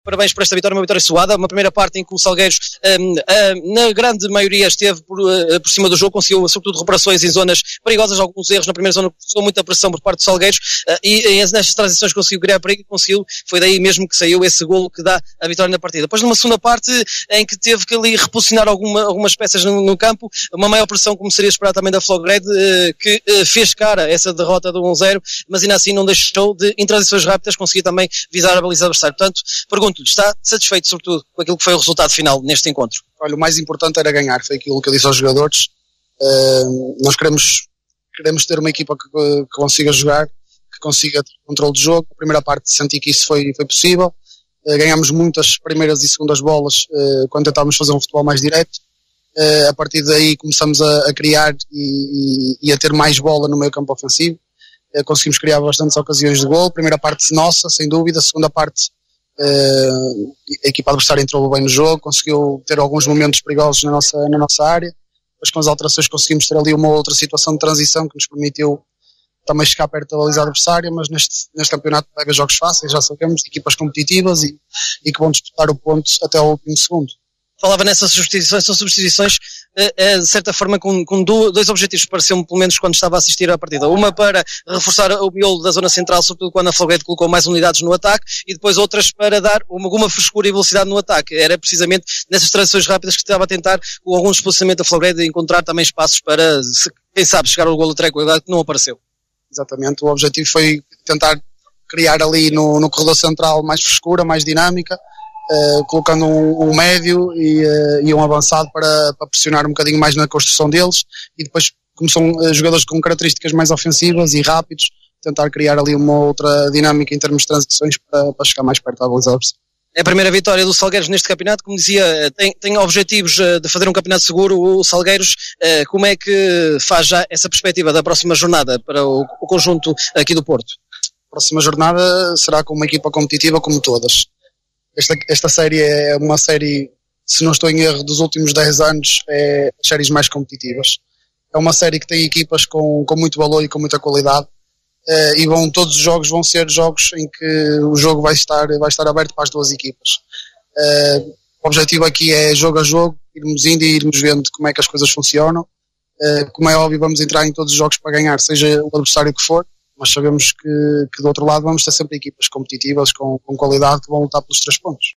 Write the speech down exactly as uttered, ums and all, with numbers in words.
Parabéns por esta vitória, uma vitória suada, uma primeira parte em que o Salgueiros, um, um, na grande maioria, esteve por, uh, por cima do jogo, conseguiu sobretudo recuperações em zonas perigosas, alguns erros na primeira zona, custou muita pressão por parte do Salgueiros, uh, e, e nestas transições conseguiu criar perigo, conseguiu, foi daí mesmo que saiu esse golo que dá a vitória na partida. Depois numa segunda parte, em que teve que ali reposicionar alguma, algumas peças no, no campo, uma maior pressão, como seria esperado também da Flogred, uh, que uh, fez cara essa derrota do um zero, mas ainda assim não deixou de, em transições rápidas, conseguir também visar a baliza adversária. Portanto, pergunto-lhe, está satisfeito sobretudo com aquilo que foi o resultado final neste encontro? Olha, o mais importante era ganhar, foi aquilo que eu disse aos jogadores. Uh, nós queremos, queremos ter uma equipa que, que consiga jogar, que consiga ter controle de jogo. A primeira parte senti que isso foi, foi possível. Uh, ganhámos muitas primeiras e segundas bolas uh, quando tentávamos fazer um futebol mais direto. Uh, a partir daí começamos a, a criar e, e, e a ter mais bola no meio campo ofensivo. Uh, conseguimos criar bastantes ocasiões de gol. Primeira parte nossa, sem dúvida. A segunda parte Uh, a equipa adversária entrou bem no jogo, conseguiu ter alguns momentos perigosos na nossa, na nossa área, mas com as alterações conseguimos ter ali uma outra situação de transição que nos permitiu também chegar perto da baliza adversária, mas neste, neste campeonato pega jogos fáceis, já sabemos, de equipas competitivas e, e que vão disputar o ponto até ao último segundo. Falava nessas substituições, são substituições de certa forma com, com dois objetivos, pareceu-me pelo menos quando estava a assistir à partida. Uma para reforçar o miolo da zona central, sobretudo quando a Flogred colocou mais unidades no ataque, e depois outras para dar alguma frescura e velocidade no ataque. Era precisamente nessas transições rápidas que estava a tentar, com algum desplaçamento da Flogred, encontrar também espaços para, quem sabe, chegar ao golo de tranquilidade, que não apareceu. Exatamente, o objetivo foi tentar criar ali no, no corredor central mais frescura, mais dinâmica, Uh, colocando um, um médio e, uh, e um avançado para, para pressionar um bocadinho mais na construção deles, e depois, como são uh, jogadores com características mais ofensivas e rápidos, tentar criar ali uma outra dinâmica em termos de transições para, para chegar mais perto da baliza adversária. É a primeira vitória do Salgueiros neste campeonato, como dizia, tem, tem objetivos de fazer um campeonato seguro. O Salgueiros, uh, como é que faz já essa perspectiva da próxima jornada para o, o conjunto aqui do Porto? A próxima jornada será com uma equipa competitiva como todas. Esta, esta série é uma série, se não estou em erro, dos últimos dez anos, é as séries mais competitivas. É uma série que tem equipas com, com muito valor e com muita qualidade, eh, e vão, todos os jogos vão ser jogos em que o jogo vai estar, vai estar aberto para as duas equipas. Eh, o objetivo aqui é jogo a jogo, irmos indo e irmos vendo como é que as coisas funcionam. Eh, como é óbvio, vamos entrar em todos os jogos para ganhar, seja o adversário que for. Mas sabemos que, que do outro lado vamos ter sempre equipas competitivas, com, com qualidade, que vão lutar pelos três pontos.